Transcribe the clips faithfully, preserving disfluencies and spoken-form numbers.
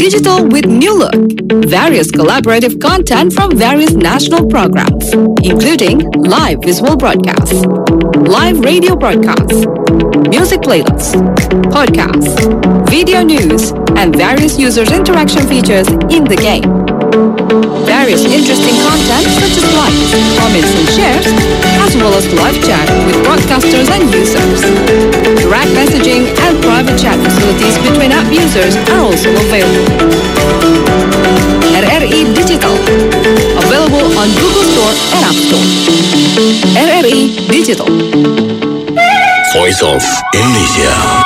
Digital with new look. Various collaborative content from various national programs, including live visual broadcasts, live radio broadcasts, music playlists, podcasts, video news, and various users' interaction features in the game. Various interesting content such as likes, comments and shares, as well as live chat with broadcasters and users. Direct messaging and private chat facilities between app users are also available. R R I Digital, available on Google Store and App Store. R R I Digital. Voice of Indonesia.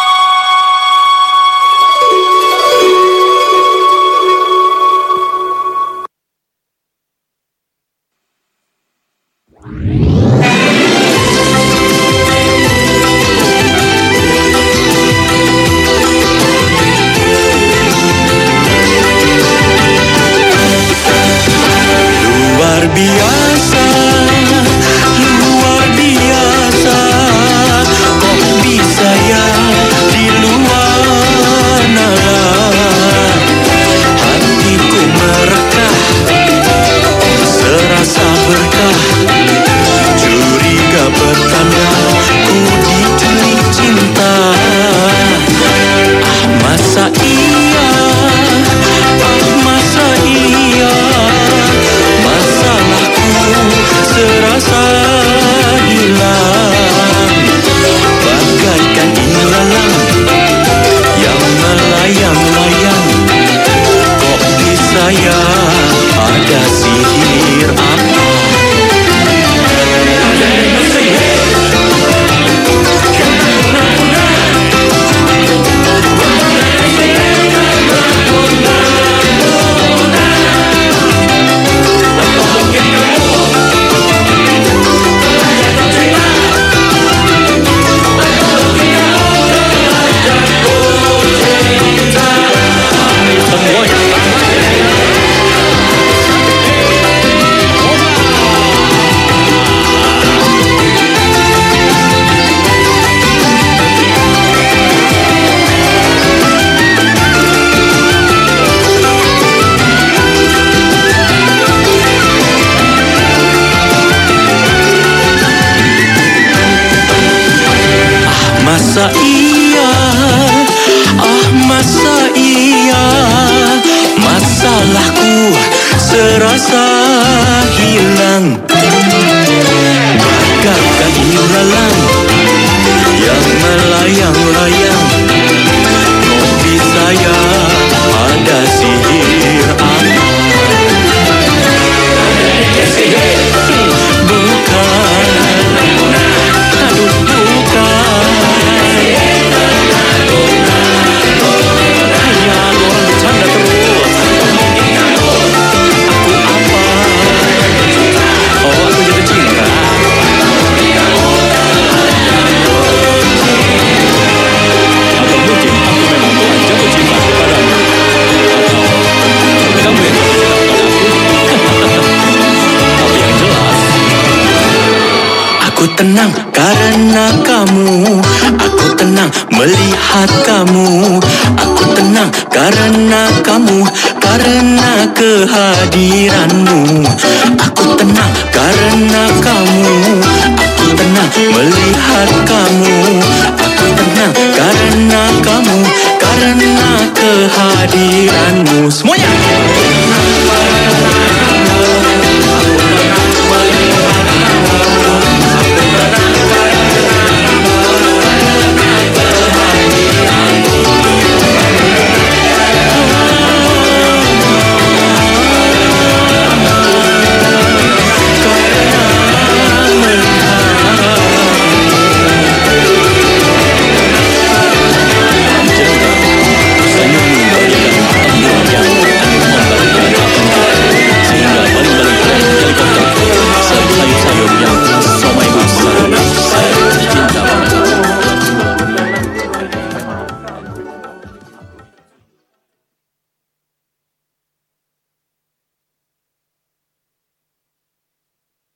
Masa iya, ah masa iya, masalahku serasa hilang, bagaikan ilalang yang melayang-layang. Kopi saya ada sihir apa? Bukan, aduh bukan. Aku tenang karena kamu, aku tenang melihat kamu, aku tenang karena kamu, karena kehadiranmu. Aku tenang karena kamu, aku tenang melihat kamu, aku tenang karena kamu, karena kehadiranmu. Semuanya.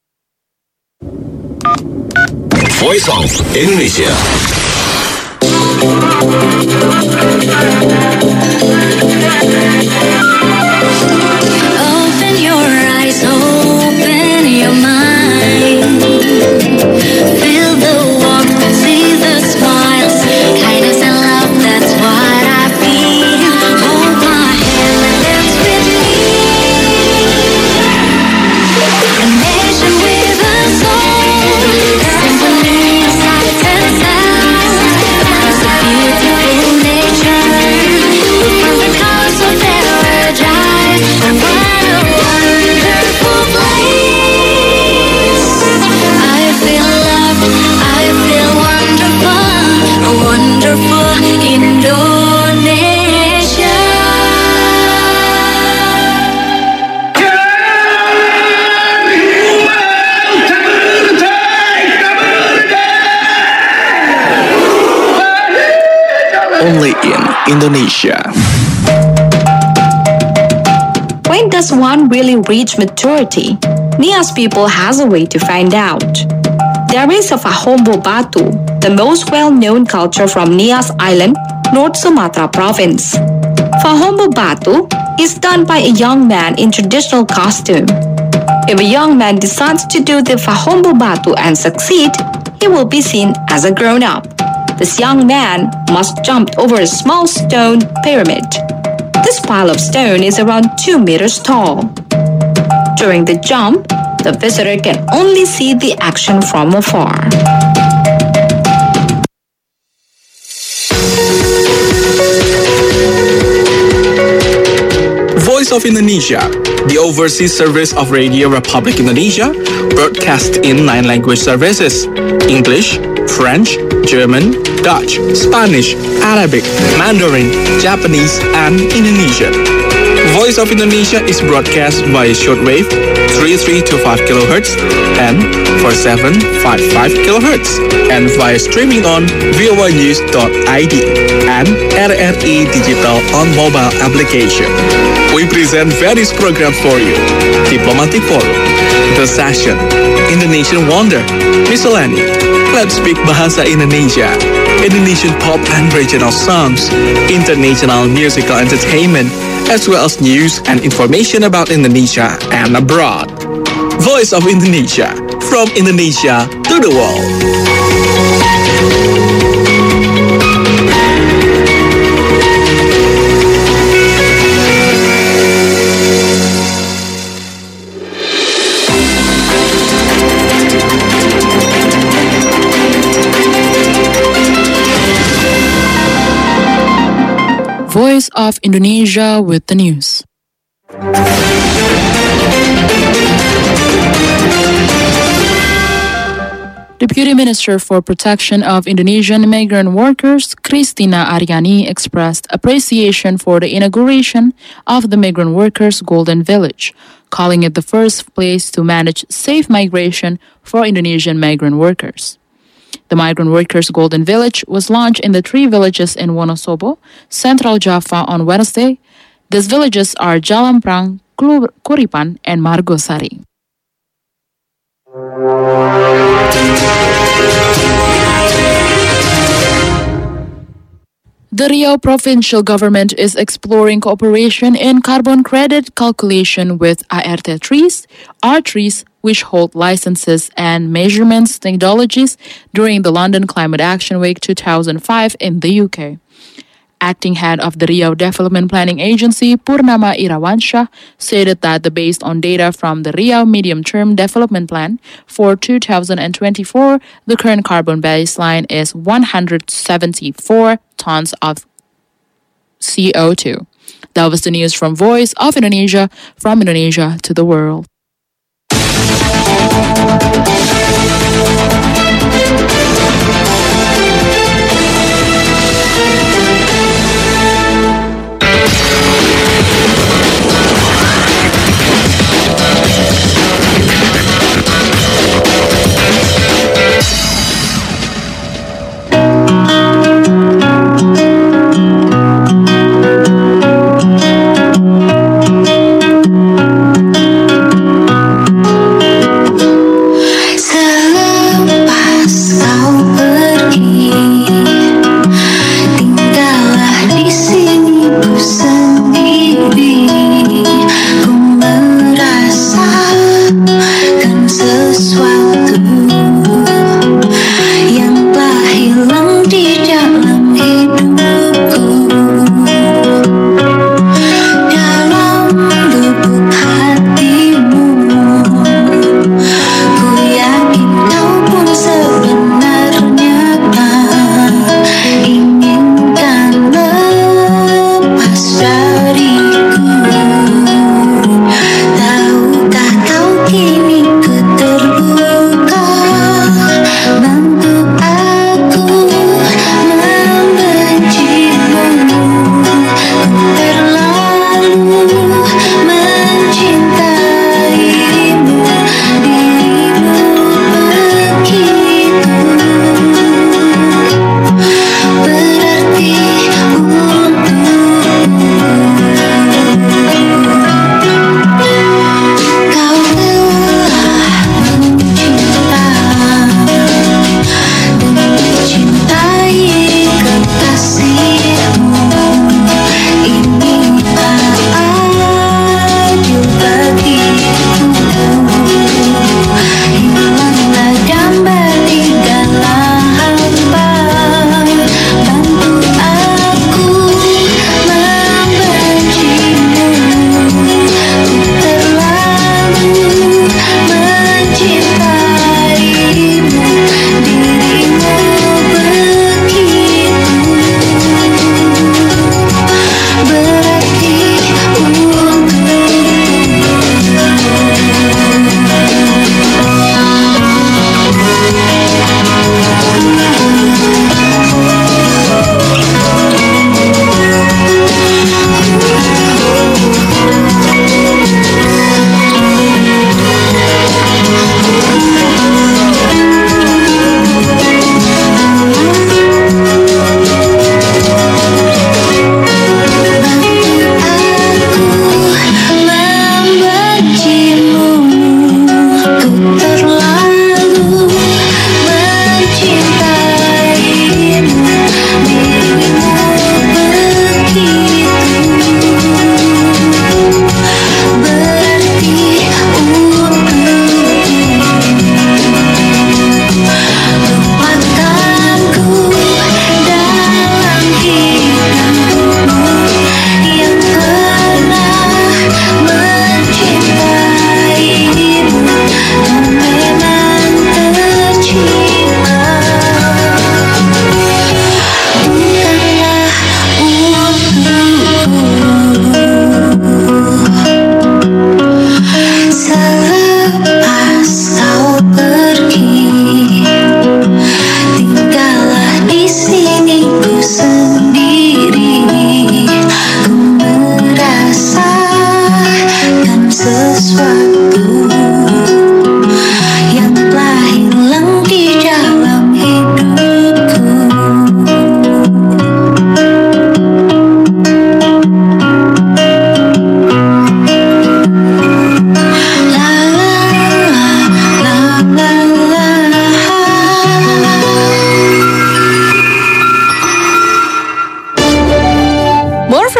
Voice of Indonesia. Open your eyes, open your mind. Feel the warmth, see the smiles. Kindness and love, that's what I feel. Hold my hand and dance with me. A nation with a soul, symphony of sights and sounds. It's a beautiful nature, from the colors of paradise. And what a wonderful place. I feel loved, I feel wonderful, a wonderful Indonesia. Only in Indonesia. When does one really reach maturity? Nias people has a way to find out. There is a Fahombo Batu, the most well-known culture from Nias Island, North Sumatra province. Fahombo Batu is done by a young man in traditional costume. If a young man decides to do the Fahombo Batu and succeed, he will be seen as a grown-up. This young man must jump over a small stone pyramid. This pile of stone is around two meters tall. During the jump, the visitor can only see the action from afar. Voice of Indonesia, the overseas service of Radio Republic Indonesia, broadcast in nine language services: English, French, German, Dutch, Spanish, Arabic, Mandarin, Japanese, and Indonesian. Voice of Indonesia is broadcast via shortwave thirty-three to five kilohertz and forty-seven point five five kilohertz, and via streaming on voa news dot I D and R R I Digital on mobile application. We present various programs for you: Diplomatic Forum, The Session, Indonesian Wonder, Miscellany, Let's Speak Bahasa Indonesia, Indonesian pop and regional songs, international musical entertainment, as well as news and information about Indonesia and abroad. Voice of Indonesia, from Indonesia to the world. Voice of Indonesia with the news. Deputy Minister for Protection of Indonesian Migrant Workers, Christina Aryani, expressed appreciation for the inauguration of the Migrant Workers Golden Village, calling it the first place to manage safe migration for Indonesian migrant workers. The Migrant Workers Golden Village was launched in the three villages in Wonosobo, Central Java on Wednesday. These villages are Jalamprang, Kuripan, and Margosari. The Riau provincial government is exploring cooperation in carbon credit calculation with A R T trees, R trees, which hold licenses and measurements technologies during the London Climate Action Week two thousand five in the U K. Acting head of the Riau Development Planning Agency, Purnama Irawansyah, stated that the based on data from the Riau Medium-Term Development Plan for two thousand twenty-four, the current carbon baseline is one hundred seventy-four tons of C O two. That was the news from Voice of Indonesia, from Indonesia to the world. Salam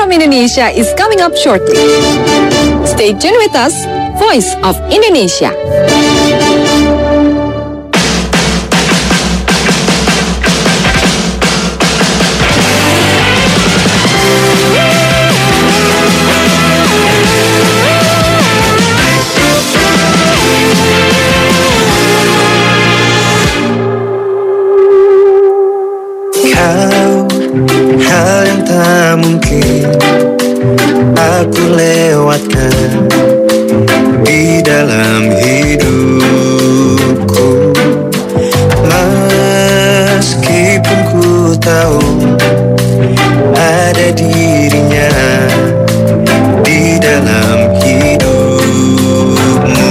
from Indonesia is coming up shortly. Stay tuned with us, Voice of Indonesia. Hal yang tak mungkin aku lewatkan di dalam hidupku, meskipun ku tahu ada dirinya di dalam hidupmu.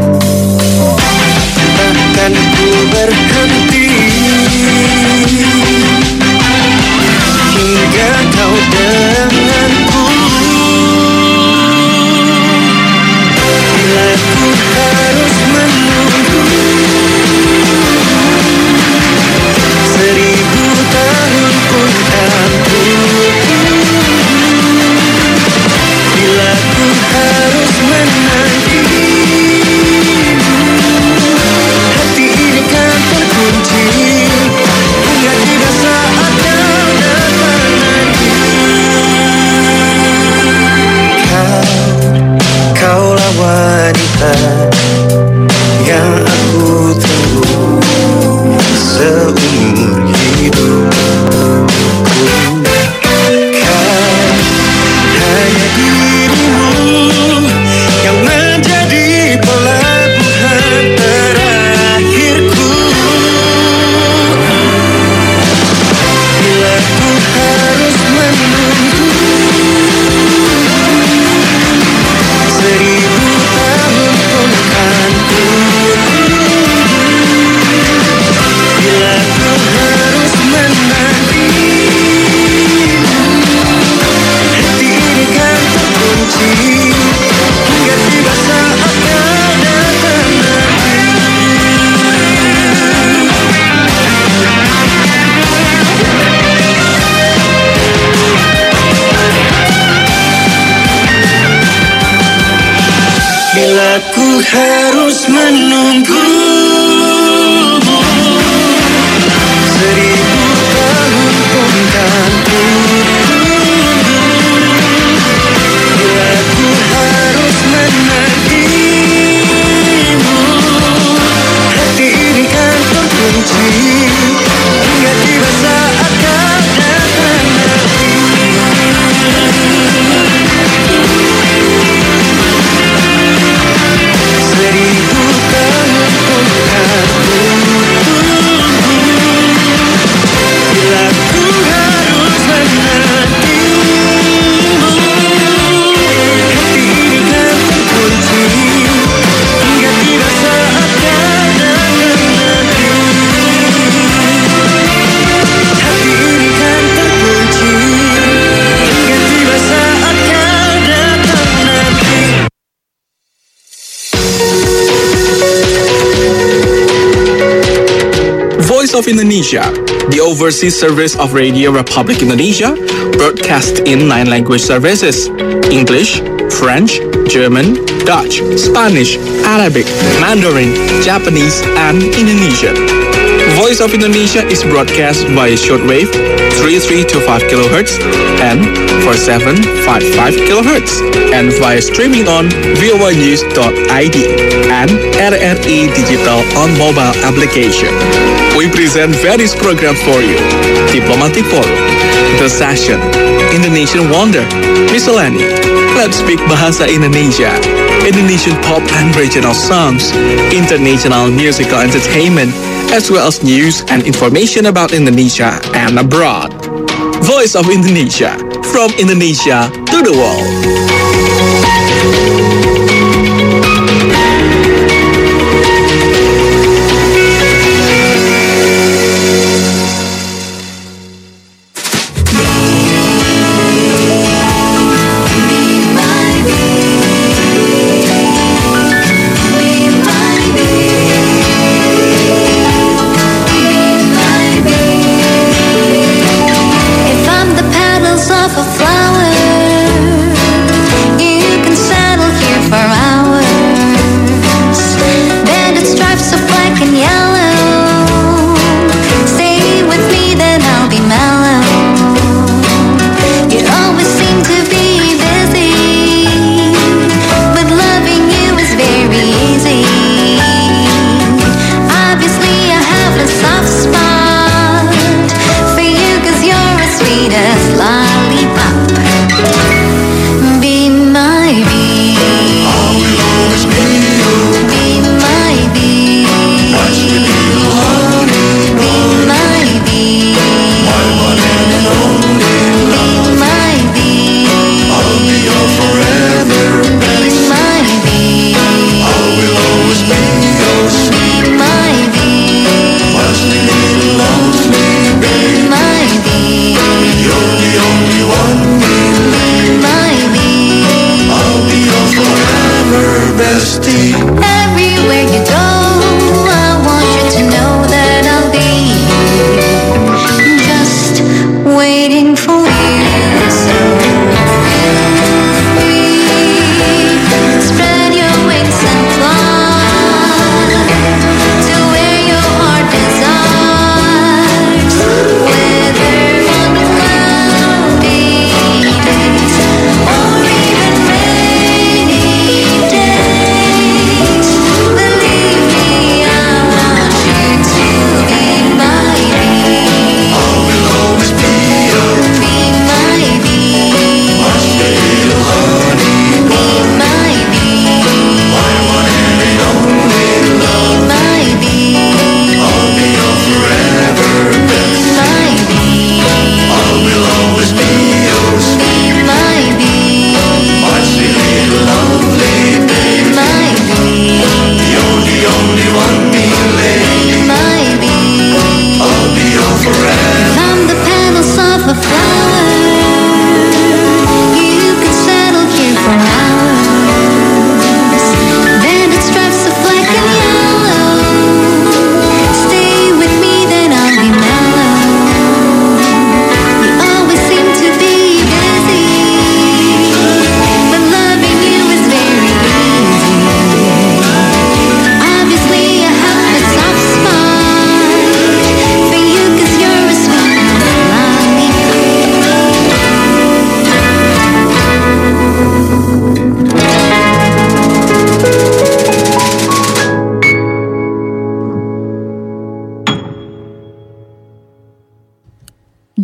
Takkan ku berhenti hingga kau denganku. Bila ku harus menunggu seribu tahun pun kan ku. Bila ku harus menanti, hati ini kan terkunci hingga tiba saat kau datang nanti. Kau, kaulah wanita yang aku tunggu seumur hidupku. Kau, hanya dirimu yang menjadi pelabuhan terakhirku. Bila ku harus menunggu seribu tahun pun kan ku. Bila ku harus menanti, hati ini kan terkunci hingga tiba saat kau datang nanti. Bila ku harus menunggu seribu tahun pun kan ku. Bila ku harus menantimu, hati ini kan terkunci hingga tiba saat kau datang nanti. Seribu tahun pun kan ku tunggu. Bila ku harus menantimu, hati ini kan terkunci hingga tiba saat kau datang nanti. Hati ini kan terkunci hingga tiba saat kau datang nanti. Voice of Indonesia, the overseas service of Radio Republic Indonesia, broadcast in nine language services: English, French, German, Dutch, Spanish, Arabic, Mandarin, Japanese, and Indonesian. Voice of Indonesia is broadcast via shortwave three three two five kilohertz and four seven five five kilohertz, and via streaming on voa news dot i d and R R I Digital on mobile application. We present various programs for you: Diplomatic Forum, The Session, Indonesian Wonder, Miscellany, Let's Speak Bahasa Indonesia, Indonesian pop and regional songs, international musical entertainment, as well as news and information about Indonesia and abroad. Voice of Indonesia, from Indonesia to the world. If I'm the petals of a flower,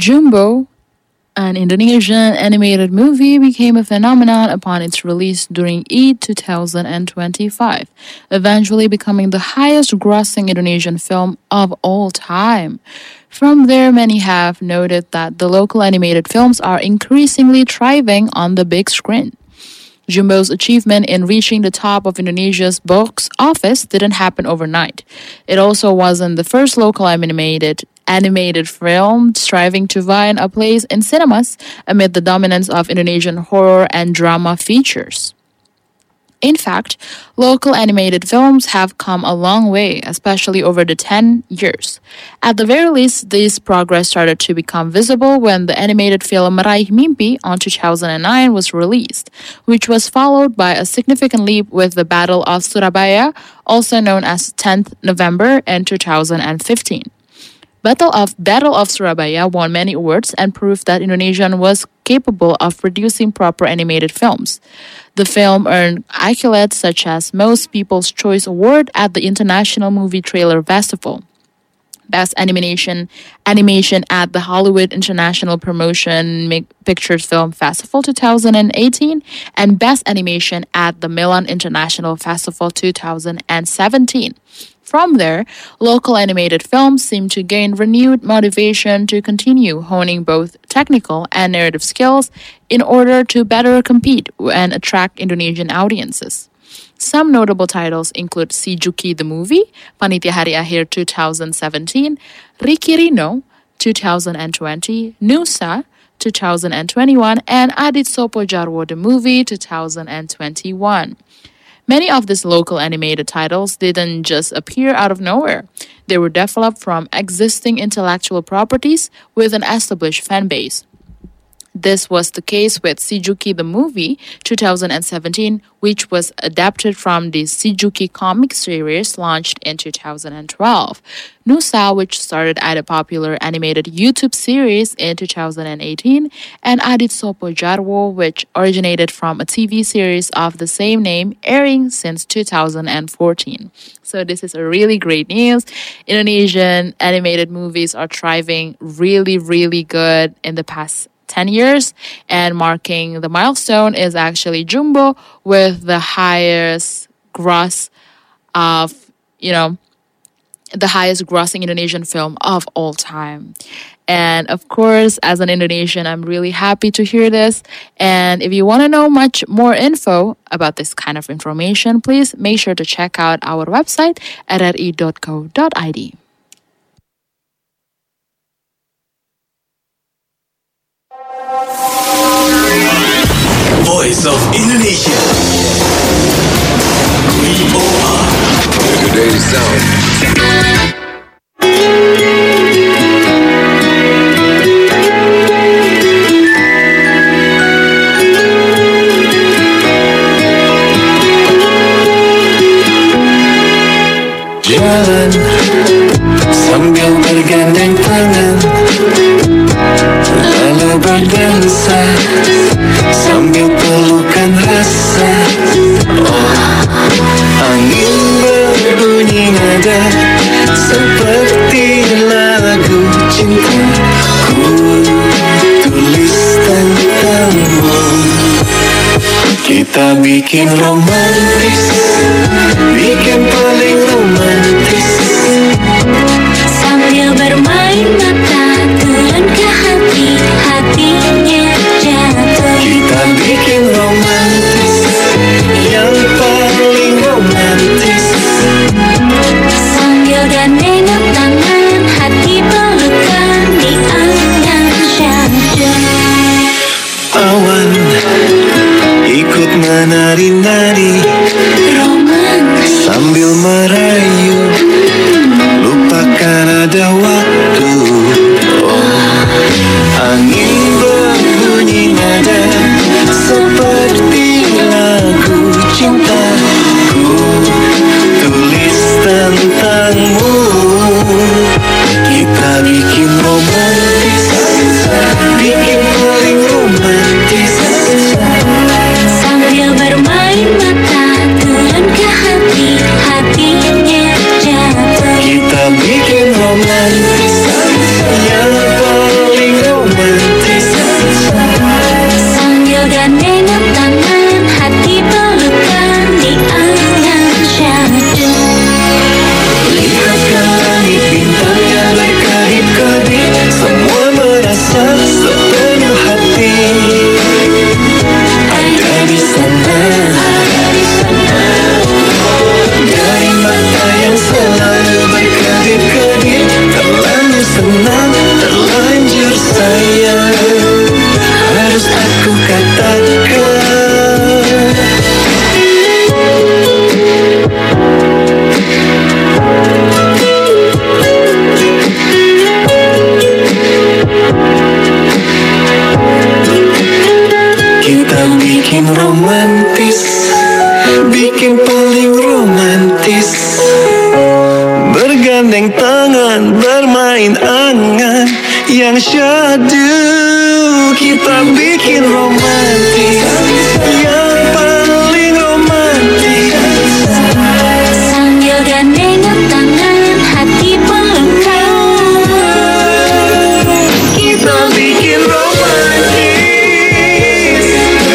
Jumbo, an Indonesian animated movie, became a phenomenon upon its release during Eid two thousand twenty-five, eventually becoming the highest grossing Indonesian film of all time. From there, many have noted that the local animated films are increasingly thriving on the big screen. Jumbo's achievement in reaching the top of Indonesia's box office didn't happen overnight. It also wasn't the first local animated animated film striving to find a place in cinemas amid the dominance of Indonesian horror and drama features. In fact, local animated films have come a long way, especially over the ten years. At the very least, this progress started to become visible when the animated film Meraih Mimpi on two thousand nine was released, which was followed by a significant leap with the Battle of Surabaya, also known as tenth November in two thousand fifteen. Battle of Battle of Surabaya won many awards and proved that Indonesia was capable of producing proper animated films. The film earned accolades such as Most People's Choice Award at the International Movie Trailer Festival, Best Animation Animation at the Hollywood International Promotion Pictures Film Festival twenty eighteen, and Best Animation at the Milan International Festival twenty seventeen. From there, local animated films seem to gain renewed motivation to continue honing both technical and narrative skills in order to better compete and attract Indonesian audiences. Some notable titles include Si Juki the Movie, Panitia Hari Akhir twenty seventeen, Ricky Rino twenty twenty, Nusa twenty twenty-one, and Adit Sopo Jarwo the Movie twenty twenty-one. Many of these local animated titles didn't just appear out of nowhere. They were developed from existing intellectual properties with an established fan base. This was the case with Si Juki the Movie twenty seventeen, which was adapted from the Si Juki comic series launched in two thousand twelve. Nusa, which started at a popular animated YouTube series in two thousand eighteen, and Adit Sopo Jarwo, which originated from a T V series of the same name airing since two thousand fourteen. So this is a really great news. Indonesian animated movies are thriving really, really good in the past ten years, and marking the milestone is actually Jumbo with the highest gross of, you know, the highest grossing Indonesian film of all time. And of course, as an Indonesian, I'm really happy to hear this. And if you want to know much more info about this kind of information, please make sure to check out our website at r r i dot co dot i d. Voice of Indonesia. We are today's sound. Jalan sambil bergandeng tangan, lalu berdansa sambil pelukan rasa. Oh, angin berbunyi nada seperti lagu cinta ku tulis tentangmu. Kita bikin romantis, bikin paling romantis. Sambil bermain mata turun ke hati, hatinya jatuh. Kita bikin romantis, yang paling romantis. Sambil gandengan tangan, hati pelukan di angan syahdu. Awan ikut menari-nari, angin angan yang syahdu. Kita bikin romantis yang paling romantis. Sambil gandengan tangan, hati pelukan. Kita bikin romantis.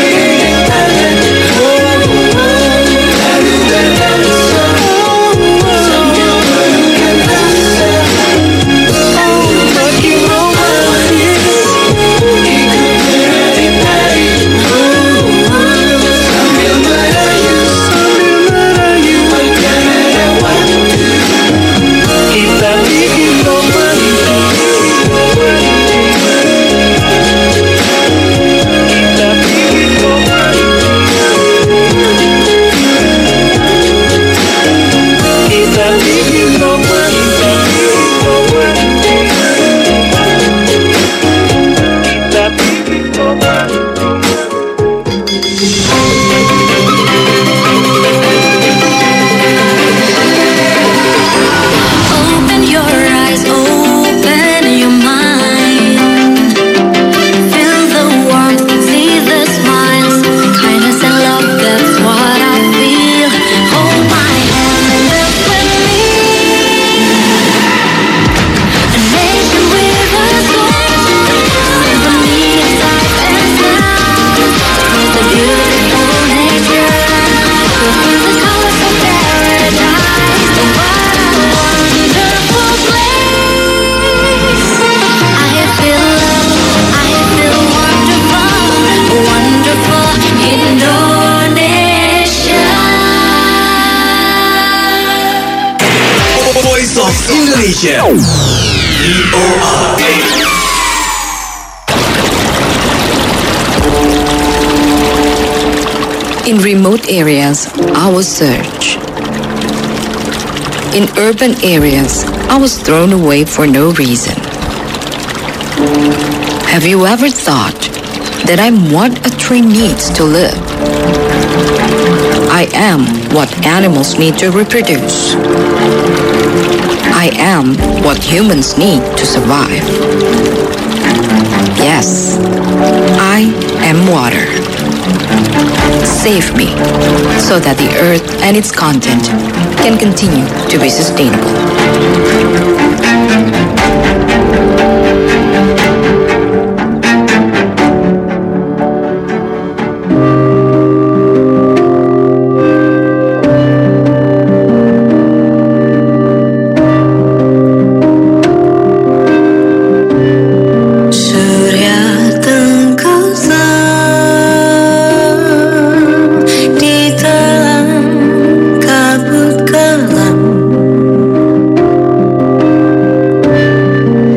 Makin romantis. Sambil merayu, sambil merayu. Kita bikin romantis. Kita bikin romantis. Kita bikin romantis. Kita bikin Open your eyes, open your mind. Feel the warmth, see the smiles. Kindness and love, that's what I feel. Hold my hand and look with me. A nation with a soul. Symphony of sight and sound. Across the beautiful nature. Go through the colors of paradise. What a wonderful place. I feel love, I feel wonderful, wonderful Indonesia. Voice of Indonesia. V O R A. In remote areas, I was searched. In urban areas, I was thrown away for no reason. Have you ever thought that I'm what a tree needs to live? I am what animals need to reproduce. I am what humans need to survive. Yes, I am water. Save me so that the earth and its content can continue to be sustainable. Surya tenggelam di dalam kabut kelam.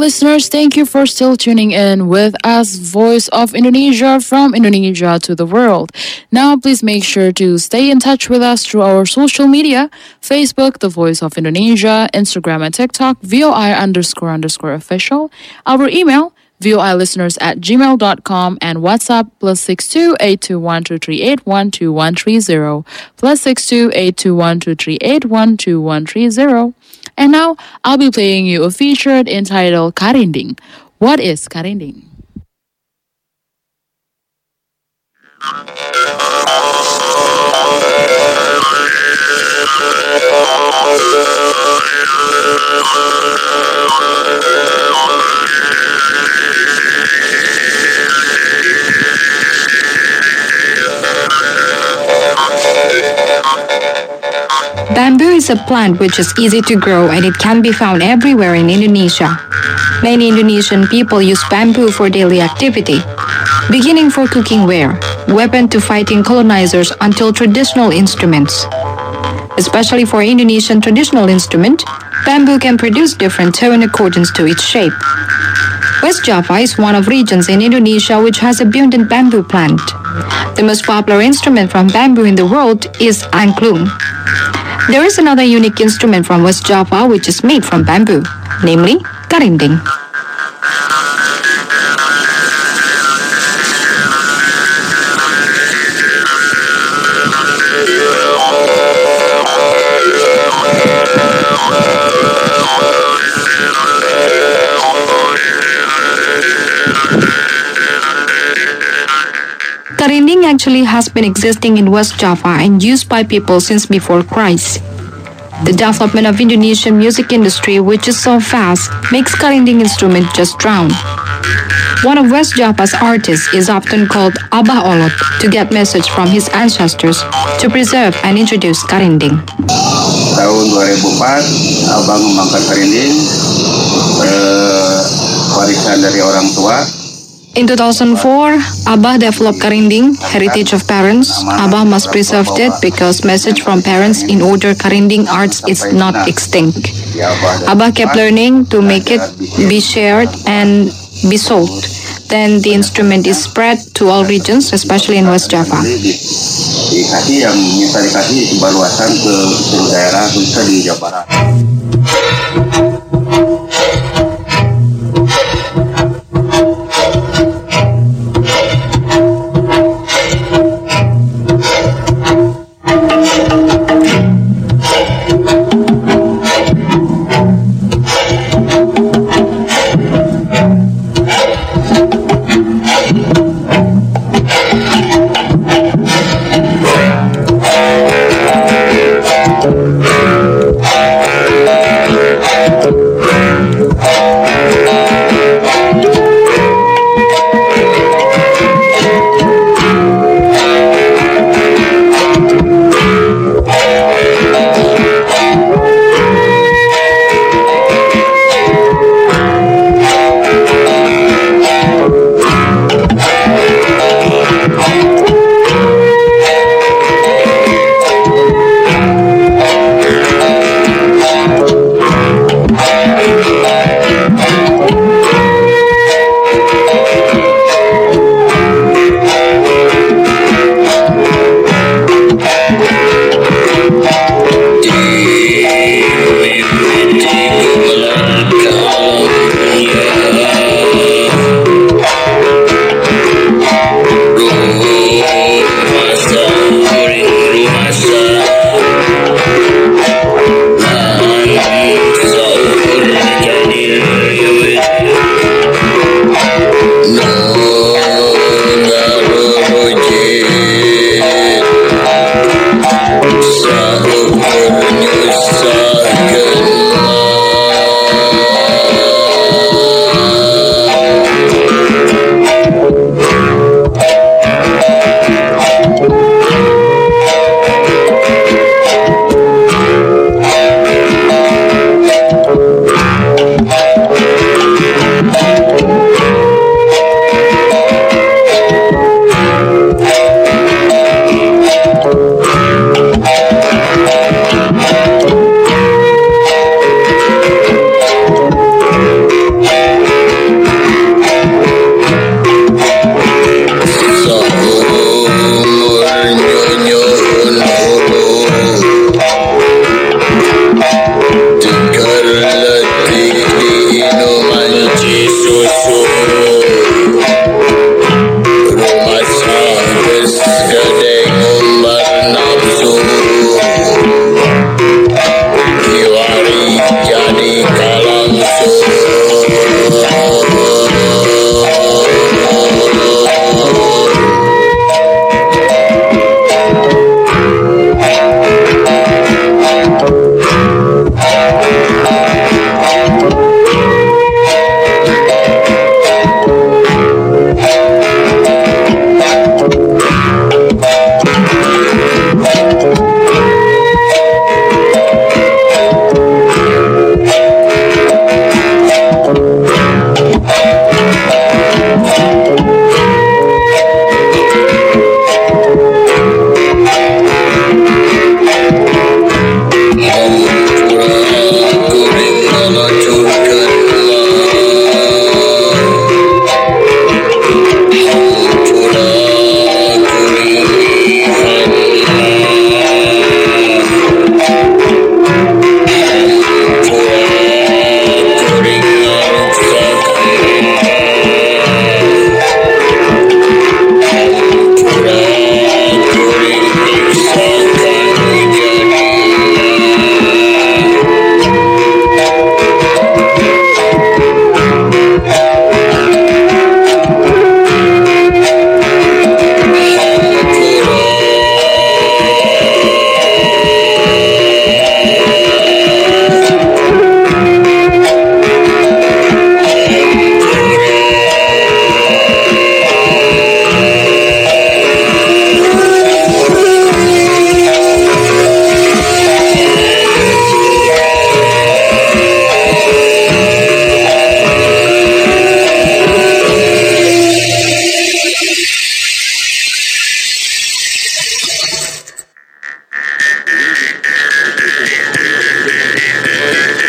listeners, thank you for still tuning in with us, Voice of Indonesia, from Indonesia to the world. Now, please make sure to stay in touch with us through our social media, Facebook, The Voice of Indonesia, Instagram and TikTok, V O I underscore underscore official, our email, voilisteners at gmail dot com, and WhatsApp plus six two eight two one two three eight one two one three zero, plus six two eight two one two three eight one two one three zero. And now, I'll be playing you a feature entitled Karinding. What is Karinding? Bamboo is a plant which is easy to grow and it can be found everywhere in Indonesia. Many Indonesian people use bamboo for daily activity, beginning for cooking ware, weapon to fighting colonizers until traditional instruments. Especially for Indonesian traditional instrument, bamboo can produce different tone in accordance to its shape. West Java is one of regions in Indonesia which has abundant bamboo plant. The most popular instrument from bamboo in the world is angklung. There is another unique instrument from West Java which is made from bamboo, namely karinding. Karinding actually has been existing in West Java and used by people since before Christ. The development of Indonesian music industry, which is so fast, makes karinding instrument just drown. One of West Java's artists is often called Abah Olot to get message from his ancestors to preserve and introduce karinding. Tahun dua ribu empat, Abah mengembangkan karinding, eh, warisan dari orang tua. In two thousand four, Abah developed karinding, heritage of parents. Abah must preserve it because message from parents in order karinding arts is not extinct. Abah kept learning to make it be shared and be sold. Then the instrument is spread to all regions, especially in West Java. Dikasih yang minta dikasih sebaluasan ke seluruh daerah khususnya di Jawa Barat.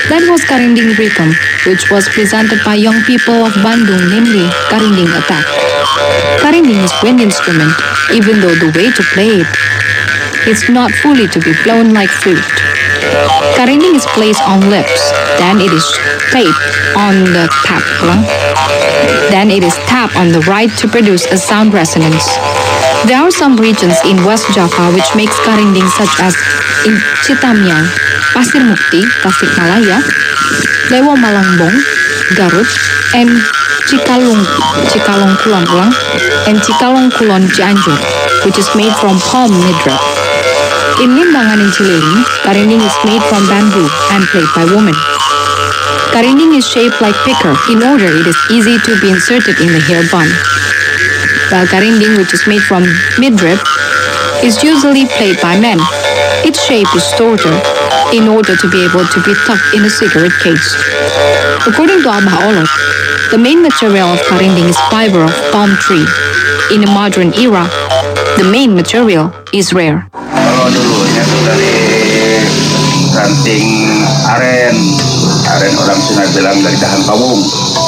That was Karinding Rhythm, which was presented by young people of Bandung, namely Karinding Attack. Karinding is wind instrument, even though the way to play it is not fully to be blown like flute. Karinding is placed on lips, then it is played on the tap, then it is tapped on the right to produce a sound resonance. There are some regions in West Java which makes Karinding, such as in Citamiang, Pasir Mukti, Tasikmalaya, Dewa Malangbong, Garut, and Cikalong, Cikalong Kulon ulang, and Cikalong Kulon Cianjur, which is made from palm midrib. In Limbangan and Cililing, Karinding is made from bamboo and played by women. Karinding is shaped like picker in order it is easy to be inserted in the hair bun. While Karinding, which is made from midrib, is usually played by men. Its shape is shorter in order to be able to be tucked in a cigarette case. According to Abah Olot, the main material of Karinding is fiber of palm tree. In the modern era, the main material is rare. Kalau dulunya itu dari ranting aren, aren orang Sunda bilang dari dahan kawung.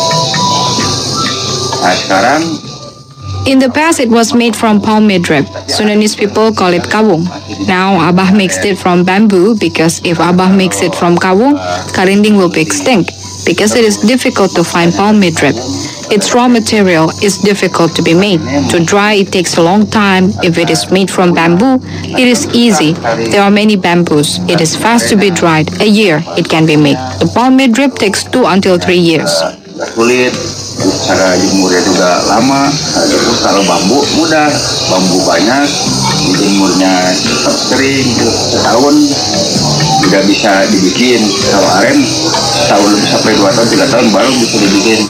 Nah sekarang in the past, it was made from palm midrib. Sundanese people call it kawung. Now, Abah makes it from bamboo because if Abah makes it from kawung, Karinding will be extinct because it is difficult to find palm midrib. Its raw material is difficult to be made. To dry, it takes a long time. If it is made from bamboo, it is easy. There are many bamboos. It is fast to be dried. A year, it can be made. The palm midrib takes two until three years. Kulit, cara jemurnya juga lama. Itu kalau bambu mudah, bambu banyak, jemurnya cepat kering, setahun tidak bisa dibikin. Kalau aren, setahun lebih sampai dua tahun, tiga tahun baru bisa dibikin.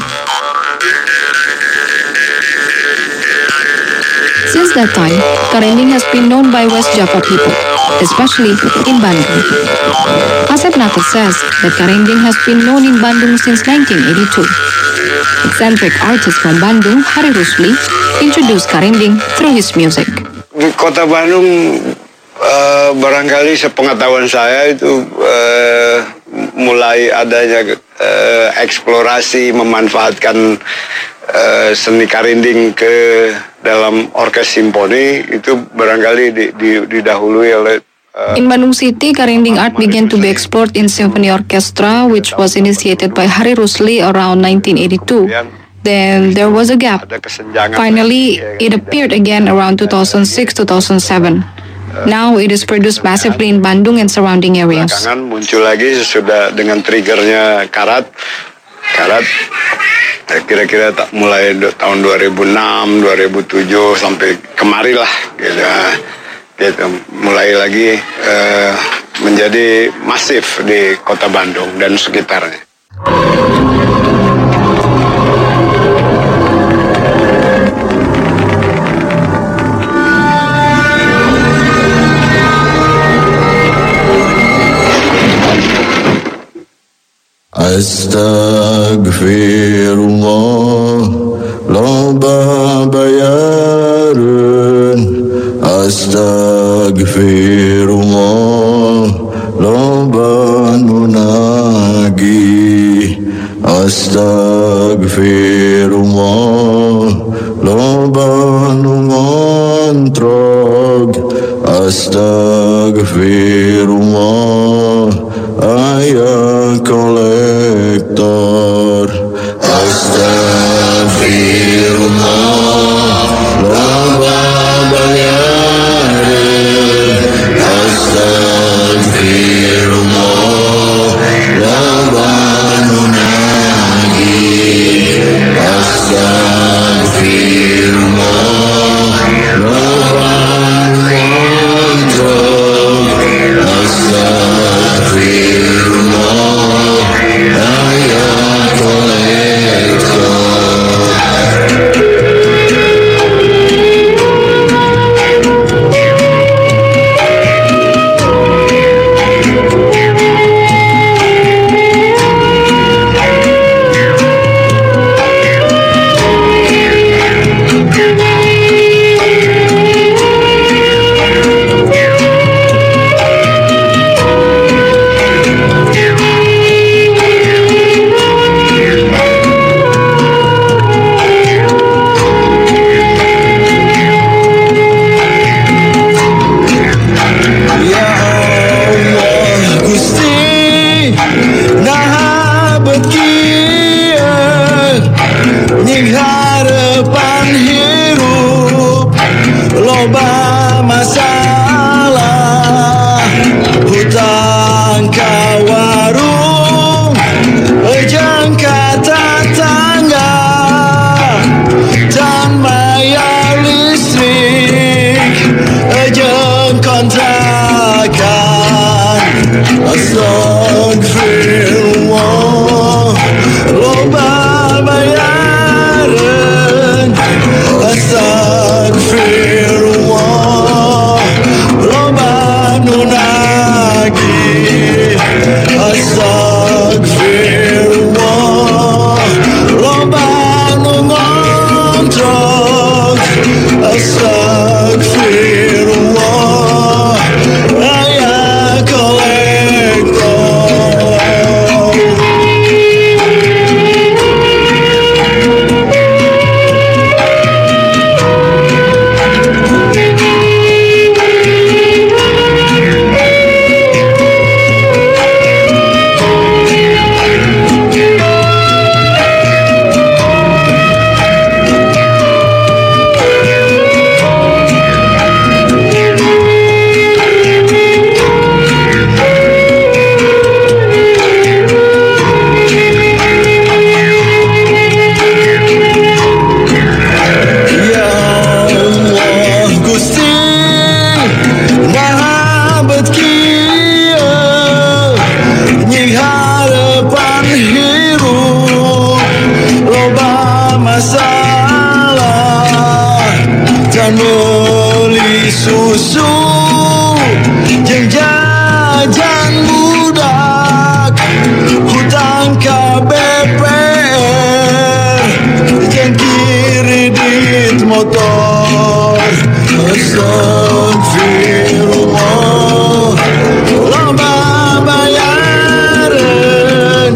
Since that time, Karinding has been known by West Java people, especially in Bandung. Asep Nato says that Karinding has been known in Bandung since nineteen eighty-two. Eccentric artist from Bandung, Hari Rusli, introduced Karinding through his music. Di kota Bandung, uh, barangkali sepengetahuan saya itu uh, mulai adanya uh, eksplorasi memanfaatkan uh, seni Karinding ke dalam orkes simfoni itu barangkali di, di, didahului oleh uh, in Bandung City, Karinding art began to be explored in symphony orchestra, which was initiated by Hari Rusli around nineteen eighty-two. Then there was a gap. Finally, it appeared again around two thousand six to two thousand seven. Now it is produced massively in Bandung and surrounding areas. Belakangan muncul lagi sudah dengan triggernya karat, karat. Kira-kira tak mulai tahun dua ribu enam, dua ribu tujuh sampai kemari lah, gitu, gitu. Mulai lagi uh, menjadi masif di kota Bandung dan sekitarnya. Astagfirullah, loba bayarun. Astagfirullah, loba nunagi. Astagfirullah, loba nungontrog. Astagfirullah, ayah kolektor. Astagfirullah, loba bayarin. Astagfirullah, loba nunagi. Astagfirullah, loba ngontrog. warung, jangka tetangga, dan bayar listrik, jeng kontrakan. Astagfirullah, loba bayaran. Astagfirullah, loba nunagi. Astagfirullah, loba nungontrok. Astagfirullah, raya kolektor. Beli susu, jeng jajan budak, hutang K B P R, jeng kredit motor. Astagfirullah, loba bayaran.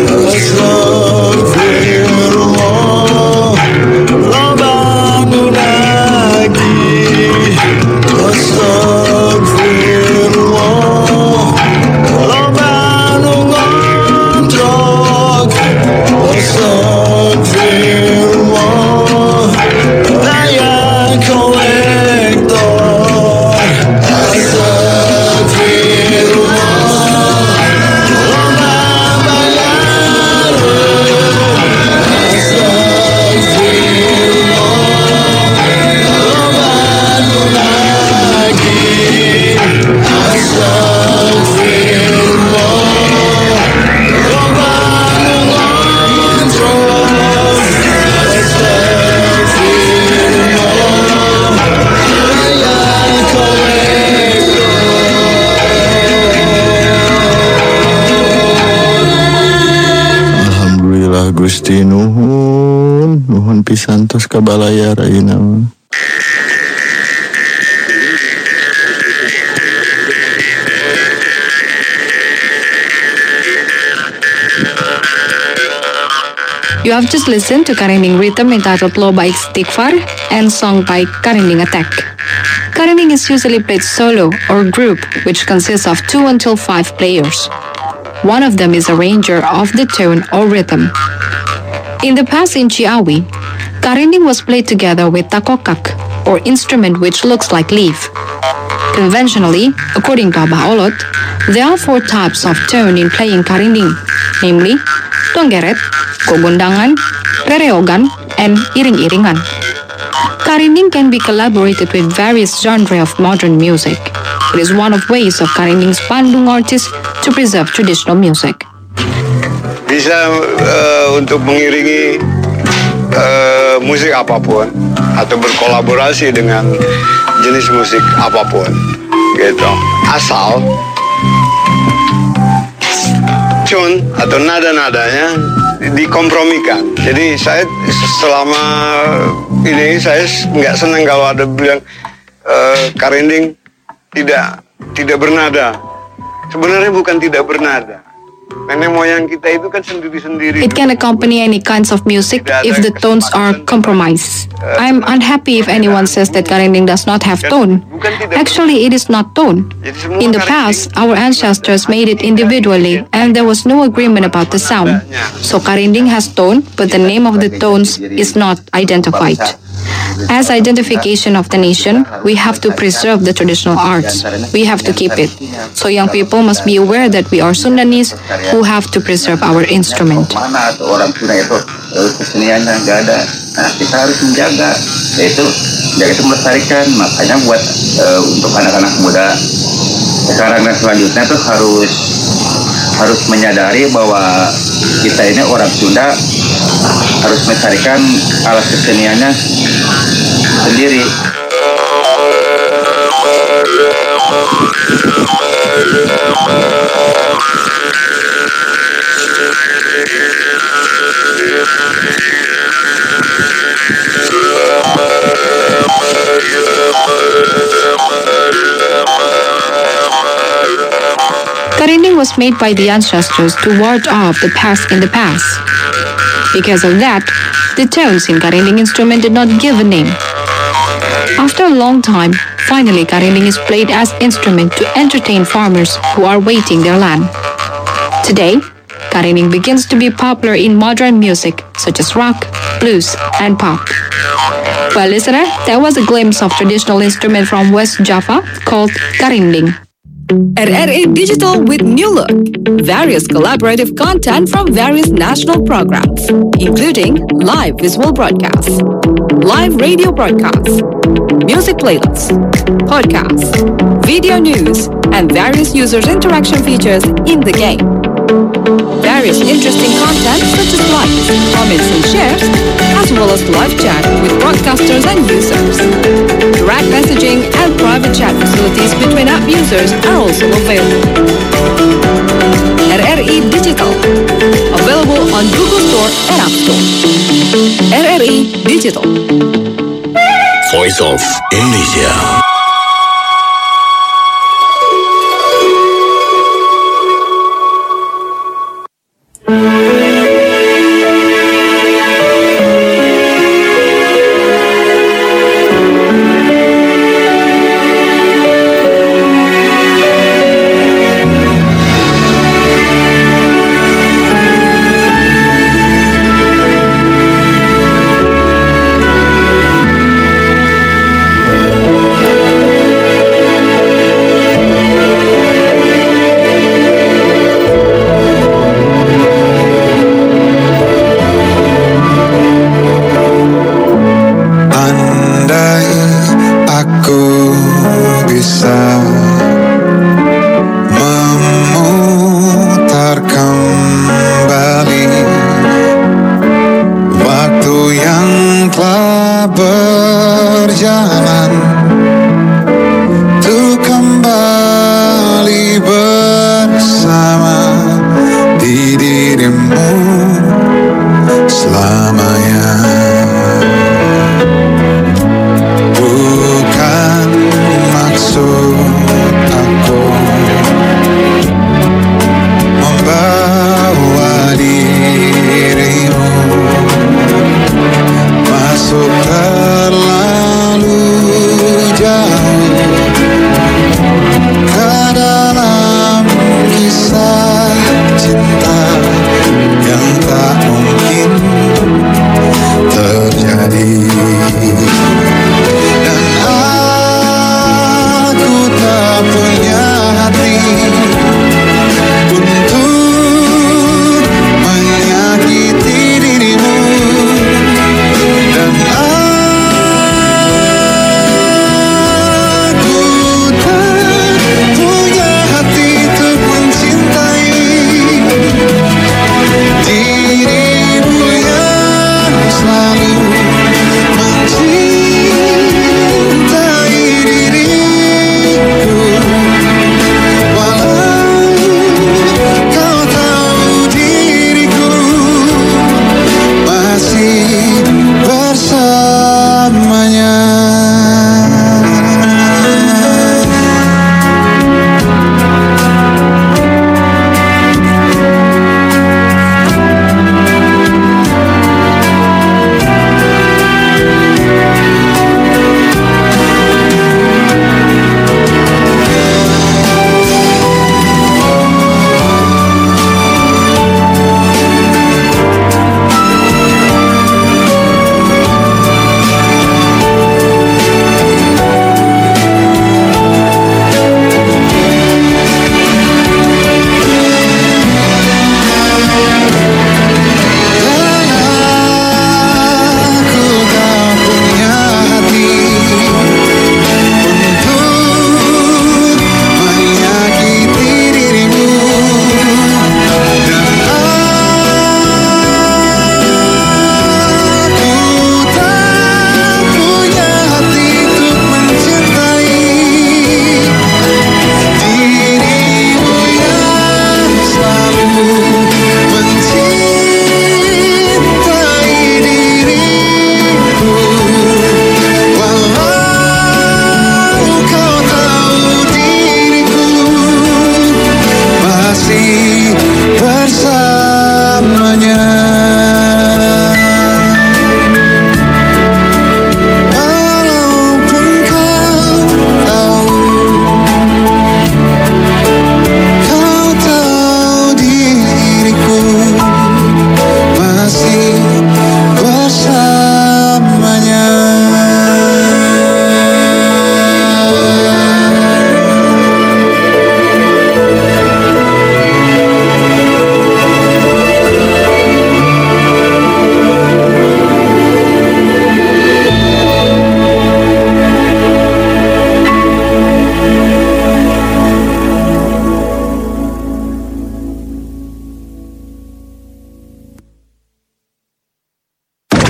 Astagfirullah, loba nunagi. Astagfirullah, loba nungontrok. Astagfirullah, raya kolektor. Astagfirullah, loba bayaran. Astagfirullah, loba nunagi. Astagfirullah, loba nungontrok. Astagfirullah, raya kolektor. Alhamdulillah Gusti nuhun, nuhun pisan tos kabalayar ayeuna mah. You have just listened to Karinding rhythm entitled Low by Istighfar and song by Karinding Attack. Karinding is usually played solo or group, which consists of two until five players. One of them is arranger of the tone or rhythm. In the past in Ciawi, Karinding was played together with takokak, or instrument which looks like leaf. Conventionally, according to Abah Olot, there are four types of tone in playing Karinding, namely Tonggeret, Kogundangan, Rereogan, and Iring-iringan. Karinding can be collaborated with various genres of modern music. It is one of ways of Karinding's Bandung artists to preserve traditional music. Bisa uh, untuk mengiringi uh, musik apapun atau berkolaborasi dengan jenis musik apapun, gitu. Asal tune atau nada-nadanya dikompromikan. Jadi saya selama ini saya nggak senang kalau ada bilang uh, Karinding tidak tidak bernada. Sebenarnya bukan tidak bernada. Nenek moyang kita itu kan sendiri-sendiri. It can accompany any kinds of music if the tones are compromised. I'm unhappy if anyone says that Karinding does not have tone. Actually, it is not tone. In the past, our ancestors made it individually and there was no agreement about the sound. So Karinding has tone, but the name of the tones is not identified. As identification of the nation, we have to preserve the traditional arts. We have to keep it. So young people must be aware that we are Sundanese who have to preserve our instrument. Mana atau orang Sunda itu eh, keseniannya nggak ada. Nah kita harus menjaga, yaitu menjaga itu melestarikan. Makanya buat eh, untuk anak-anak muda sekarang dan selanjutnya tuh harus harus menyadari bahwa kita ini orang Sunda harus melestarikan alat keseniannya sendiri. Karinding was made by the ancestors to ward off the past in the past. Because of that, the tones in Karinding instrument did not give a name. After a long time, finally Karinding is played as instrument to entertain farmers who are waiting their land. Today, Karinding begins to be popular in modern music such as rock, blues, and pop. Well, listener, that was a glimpse of traditional instrument from West Java called Karinding. R R A Digital with new look. Various collaborative content from various national programs, including live visual broadcasts, live radio broadcasts, music playlists, podcasts, video news, and various users' interaction features in the game. Various interesting content such as likes, comments, and shares, as well as live chat with broadcasters and users. Direct messaging and private chat facilities between app users are also available. R R E Digital, available on Google Store and App Store. R R E Digital. Voice of Indonesia.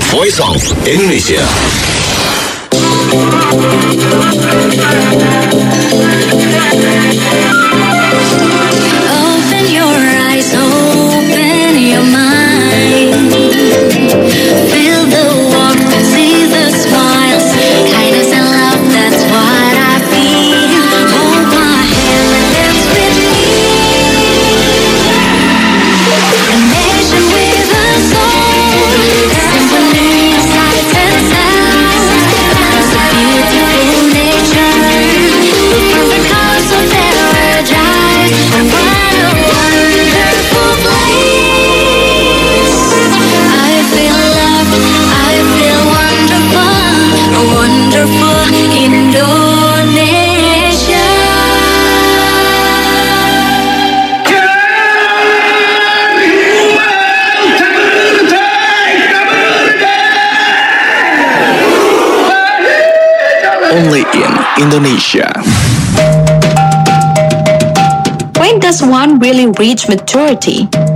Voice of Indonesia. Open your eyes, open your mind. Feel the warmth, see the smiles, kindness and love, that's what I feel. Hold my hand and dance with me. A nation with a soul, symphony of sights and sounds. It's a beautiful nature, the perfect colors of paradise. And what a wonderful place. I feel loved, I feel wonderful, a wonderful Indonesia. Only in Indonesia. When does one really reach maturity?